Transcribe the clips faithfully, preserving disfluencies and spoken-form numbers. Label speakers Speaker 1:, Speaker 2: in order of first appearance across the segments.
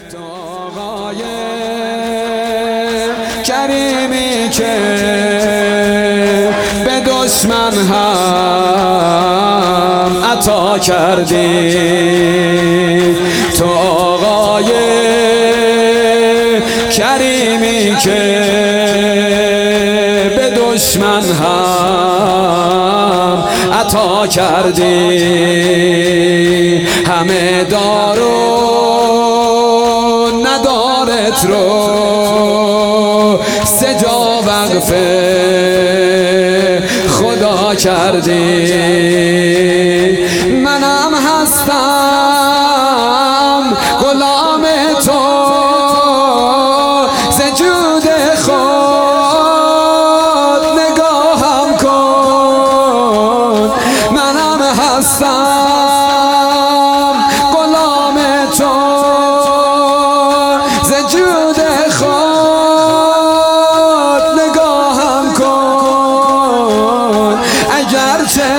Speaker 1: تو آقای کریمی که به دشمن هم عطا کردی، تو آقای کریمی که به دشمن هم عطا کردی، همه دار و ندارت رو سجا وقف خدا کردی. منم هستم غلام تو ز جود خود نگاهم کن، منم هستم غلام تو ز جود خود نگاهم کن. اگرچه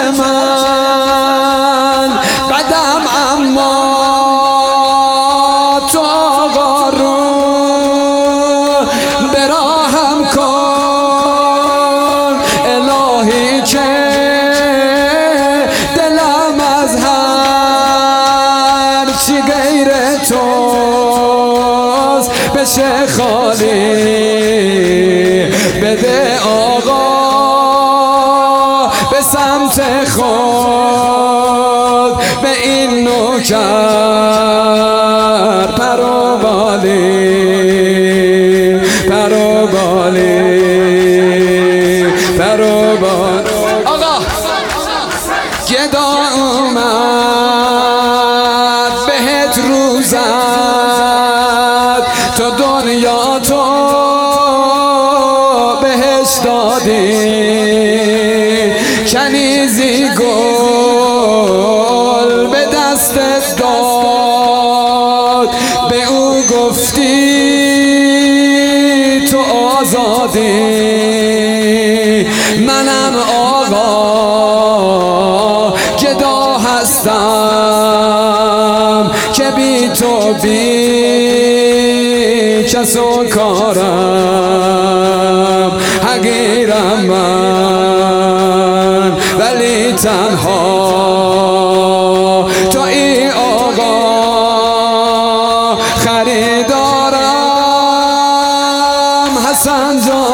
Speaker 1: من قدم اما تو آقا رو براهم کن، الهی که دلم از هر چی غیر توست بشه خالی. بده آقا به سمت خود به این نوکر پرو بالی پرو بالی پرو بالی. آقا گدا اومد بهت روزد، تو دنیا تو بهش دادی، کنیزی گل به دستت داد، به او گفتی تو آزادی. منم آقا گدا هستم که بی تو بی کس و کارم، حقیرم من ولی تنها تو ای آقا خریدارم. حسن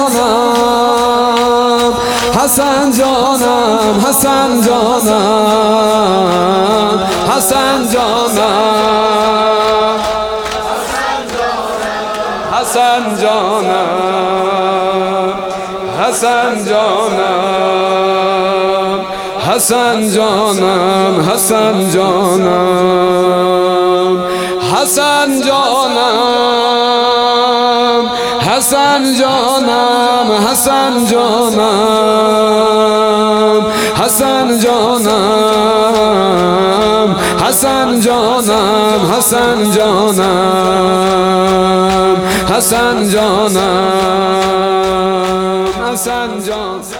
Speaker 1: جانم حسن جانم حسن جانم حسن جانم حسن جانم حسن جانم حسن جانم حسن جانم حسن جانم حسن جانم حسن جانم حسن جانم حسن جانم حسن جانم حسن جانم حسن جانم.